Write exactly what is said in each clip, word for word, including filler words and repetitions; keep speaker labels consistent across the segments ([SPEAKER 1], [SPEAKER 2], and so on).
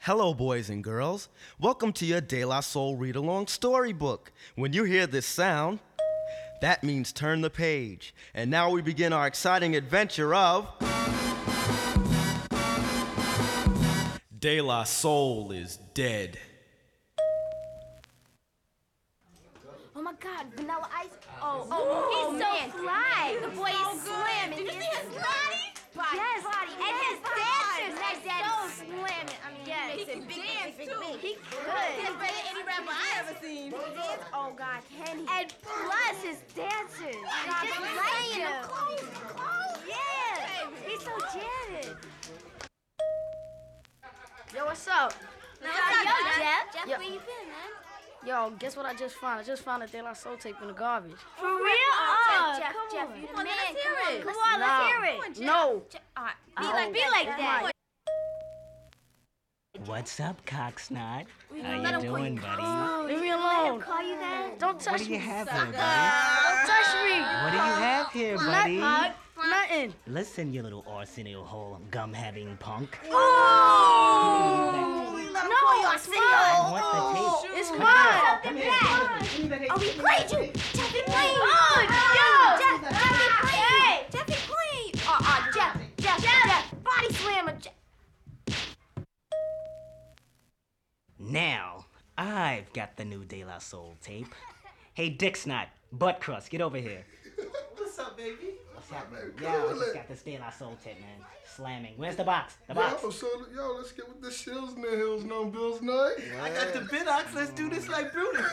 [SPEAKER 1] Hello, boys and girls. Welcome to your De La Soul read-along storybook. When you hear this sound, that means turn the page. And now we begin our exciting adventure of... De La Soul is dead.
[SPEAKER 2] Oh my God, Vanilla Ice. Oh, oh, he's so man. fly. The boy is so slamming. Did you see his body? Body, yes, body, and yes, his dancers. That dad's so slamming. I mean, yes. He can big, dance big, too. Big, big. He could. He's better than any rapper I ever seen. He dance. Oh God, can he? And plus his dancers. And God, just playing him. Clothes, clothes. Yeah. He's so jazzed. Yo, what's up?
[SPEAKER 3] Yo, what's up,
[SPEAKER 2] Yo,
[SPEAKER 3] Jeff?
[SPEAKER 2] Jeff.
[SPEAKER 3] Jeff,
[SPEAKER 2] Yo.
[SPEAKER 3] where you been, man?
[SPEAKER 2] Yo, guess what I just found? I just found a De La Soul tape in the garbage.
[SPEAKER 3] For real? Oh,
[SPEAKER 2] Jeff,
[SPEAKER 3] come
[SPEAKER 2] Jeff,
[SPEAKER 3] on.
[SPEAKER 2] you the
[SPEAKER 3] Come on,
[SPEAKER 2] man.
[SPEAKER 3] let's hear
[SPEAKER 2] Come
[SPEAKER 3] it.
[SPEAKER 2] on,
[SPEAKER 3] Come
[SPEAKER 2] listen.
[SPEAKER 3] on, let's
[SPEAKER 2] Nah.
[SPEAKER 3] hear it. Come on, Jeff.
[SPEAKER 2] No.
[SPEAKER 3] Jeff, all right. Be
[SPEAKER 2] Oh,
[SPEAKER 3] like, be like that.
[SPEAKER 4] What's up, Cocksnot?
[SPEAKER 3] We
[SPEAKER 4] How
[SPEAKER 3] gonna
[SPEAKER 4] you
[SPEAKER 3] let him call
[SPEAKER 4] doing,
[SPEAKER 3] you
[SPEAKER 4] buddy?
[SPEAKER 3] Cocksnot.
[SPEAKER 2] Leave me
[SPEAKER 3] Let
[SPEAKER 2] alone.
[SPEAKER 3] him call you that?
[SPEAKER 2] Don't touch
[SPEAKER 4] What do you
[SPEAKER 2] me.
[SPEAKER 4] have here, buddy?
[SPEAKER 2] Don't touch me.
[SPEAKER 4] What do you have here, buddy?
[SPEAKER 2] Nothing. Nothing.
[SPEAKER 4] Listen, you little Arsenio hole gum-having punk.
[SPEAKER 3] Oh! Let him call you Arsenio.
[SPEAKER 4] I want the tape.
[SPEAKER 2] It's
[SPEAKER 4] Come
[SPEAKER 2] mine.
[SPEAKER 4] here. Come here.
[SPEAKER 3] Oh, he played you. Jeff, he played you.
[SPEAKER 2] Oh, yo.
[SPEAKER 3] Jeff, Jeff, he played you. Jeff, he played you. Oh, oh, Jeff, Jeff, Jeff, body slammer. Jeff.
[SPEAKER 4] Now, I've got the new De La Soul tape. Hey, Dick Snot, butt crust, get over here.
[SPEAKER 5] What's up, baby?
[SPEAKER 4] What's happening?
[SPEAKER 5] Man,
[SPEAKER 4] Yeah, I
[SPEAKER 5] cool
[SPEAKER 4] just
[SPEAKER 5] it.
[SPEAKER 4] got this De La Soul tape, man. Slamming. Where's the box? The
[SPEAKER 5] Yo,
[SPEAKER 4] box.
[SPEAKER 5] so, yo, let's get with the shills and the hills, no bills, night.
[SPEAKER 6] I got the Bidox. Let's do this like Brutus.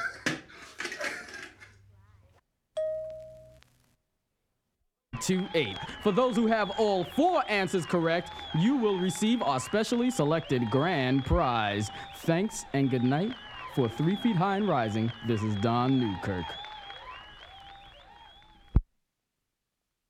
[SPEAKER 7] to eight. For those who have all four answers correct, you will receive our specially selected grand prize. Thanks and good night. For Three Feet High and Rising, this is Don Newkirk.